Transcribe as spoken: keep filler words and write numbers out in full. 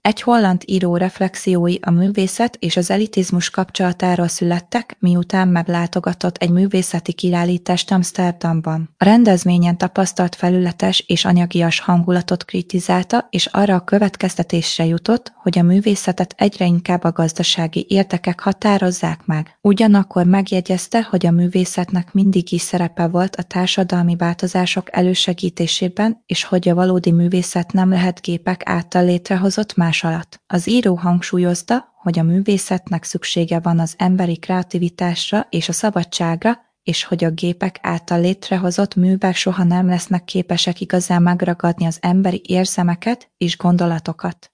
Egy holland író reflexiói a művészet és az elitizmus kapcsolatáról születtek, miután meglátogatott egy művészeti kiállítást Amsterdamban. A rendezvényen tapasztalt felületes és anyagias hangulatot kritizálta, és arra a következtetésre jutott, hogy a művészetet egyre inkább a gazdasági érdekek határozzák meg. Ugyanakkor megjegyezte, hogy a művészetnek mindig is szerepe volt a társadalmi változások elősegítésében, és hogy a valódi művészet nem lehet gépek által létrehozott más alatt. Az író hangsúlyozta, hogy a művészetnek szüksége van az emberi kreativitásra és a szabadságra, és hogy a gépek által létrehozott művek soha nem lesznek képesek igazán megragadni az emberi érzelmeket és gondolatokat.